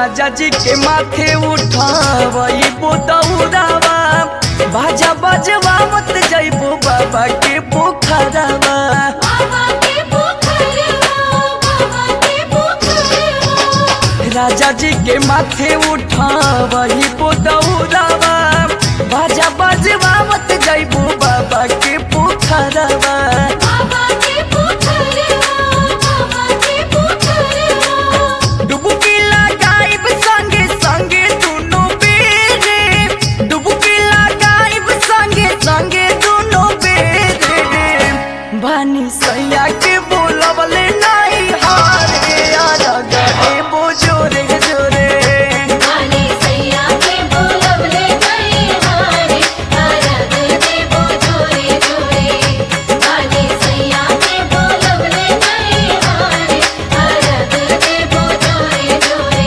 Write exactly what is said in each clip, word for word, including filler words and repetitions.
राजा जी के माथे उठावई बोतौरावा बाजा बजवा मत जइबो बाबा के पोखरवा। राजा जी के माथे उठावई बोतौरावा बाजा बजवा मत जइबो बाबा के पोखरवा। बानी सैया के बोलवले नहीं हारे आजा गए वो जोरे जोरे। बानी सैया के बोलवले नहीं हारे आजा गए वो जोरे जोरे। बानी सैया के बोलवले नहीं हारे आजा गए वो जोरे जोरे।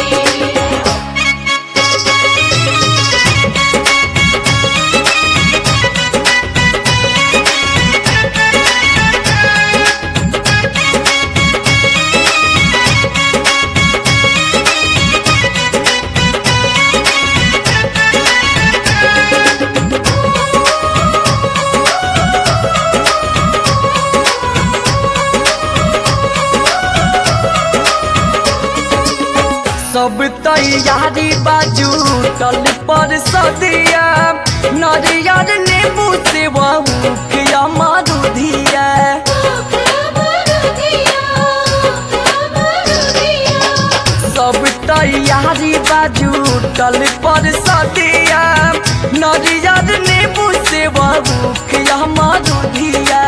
सब तैयारी बाजू तल पर सदिया नरियर नींबू सेवा मुखिया मारुधिया। सब तैयारी बाजू तल पर सदिया नरियर नींबू सेवा मुखिया मारुधिया।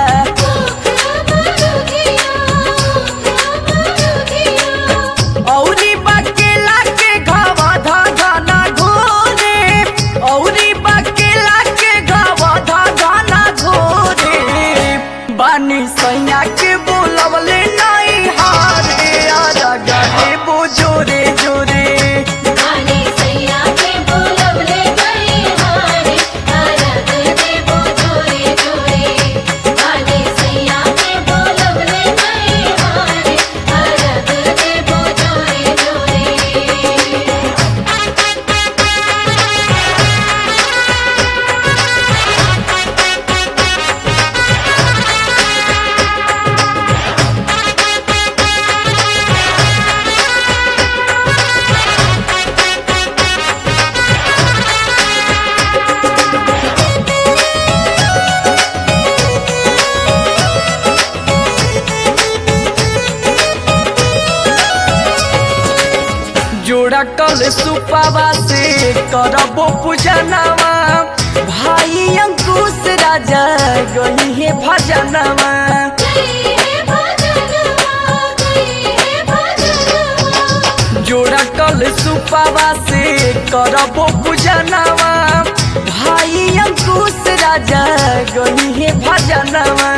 बानी सैया के बोलवले नहीं हारे आजा गए वो जोरे जोरे। बानी सैया के बोलवले नहीं हारे आजा गए वो जोरे जोरे। बानी सैया के बोलवले नहीं हारे आजा गए वो जोरे जोरे। जोड़ा कल सुपावा से करबो पूजनवा भाई अंकुश राजा गई है भजनवा। जोड़ा कल सुपावा से करबो पूजनवा भाई अंकुश राजा गई है भजनवा।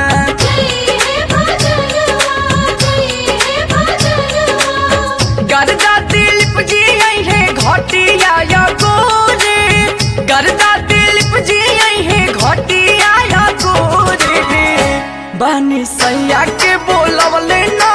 गरदा दिलीप जी आई है घटिया या गोरे। गरदा दिलीप जी आई है घटिया या गोरे। बानी सैया के बोलवले ना